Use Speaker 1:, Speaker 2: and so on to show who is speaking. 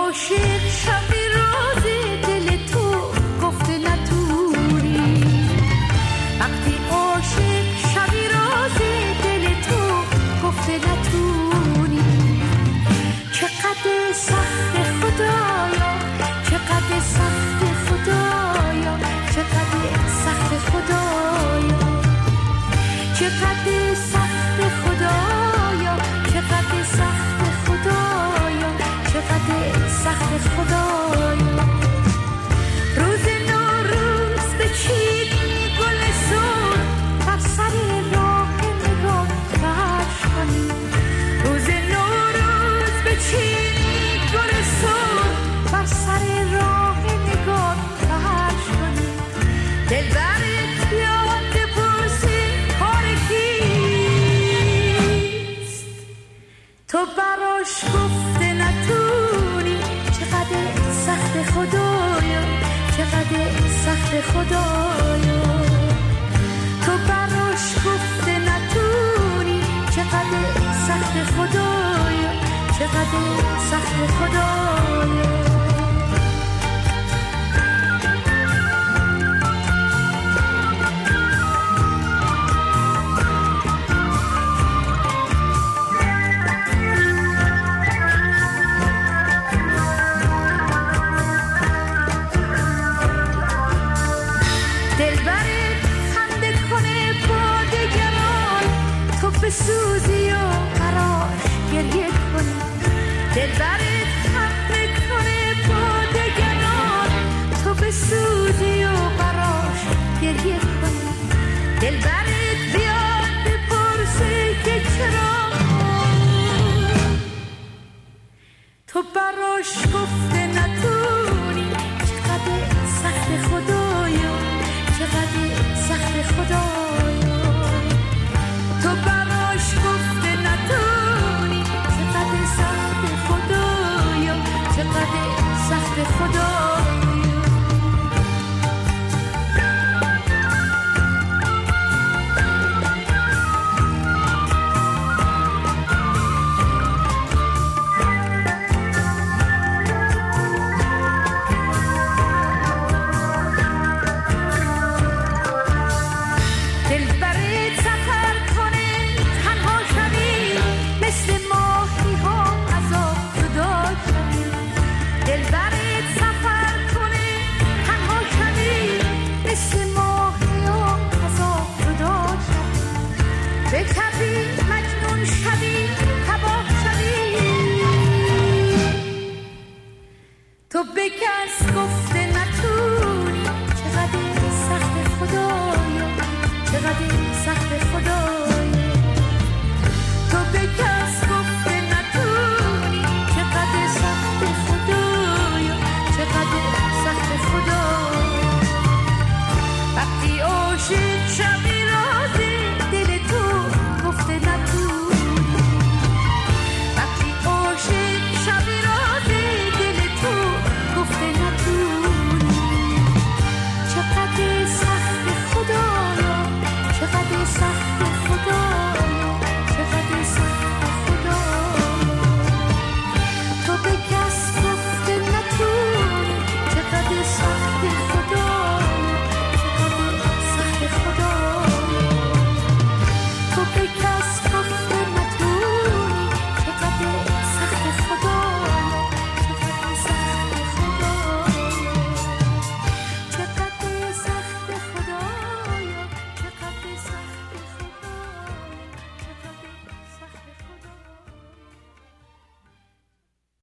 Speaker 1: عاشق شبی راز دل تو گفته نتونی، وقتی عاشق شبی راز دل تو گفته نتونی. چقدر سخت خدایا، چقدر سخت خدایا، چقدر سخت خدایا، چقدر سخت خدایا، چقدر سخت خدایا، چقدر سخت خدایا. روز نوروز بچید گل سرخ بر سر راه نگاه فرش کنی. روز نوروز بچید گل سرخ بر سر راه نگاه فرش کنی. دلبرت بیاد بپرسی کار کیست، تو براش گفته نتونی. چقدر سخت خدایا، چقدر سخت خدایا، تو براش گفته نتونی. چقدر سخت خدایا، چقدر سخت خدایا. بسوزی و براش گریه کنی. دلبرت خنده کنه با دگران، تو بسوزی و براش گریه کنی. دلبرت بیاد بپرسه که چرا تو براش گفته نتونی. چقدر سخت خدایا، چقدر سخت خدایا، تو براش گفته نتونی. چقدر سخت خدایا، چقدر سخت خدایا. تو به کس گفته نتونی. چقدر سخت خدایا، چقدر سخت خدایا، تو به کس گفته نتونی. چقدر سخت خدایا، چقدر سخت خدایا. وقتی عاشق شبی راز دل تو گفته نتونی، وقتی عاشق شبی راز دل تو گفته نتونی. چقدر سخت خدایا، چقدر سخت خدایا، چقدر سخت خدایا، تو به کس گفته نتونی. چقدر سخت خدایا، چقدر سخت خدایا، تو به کس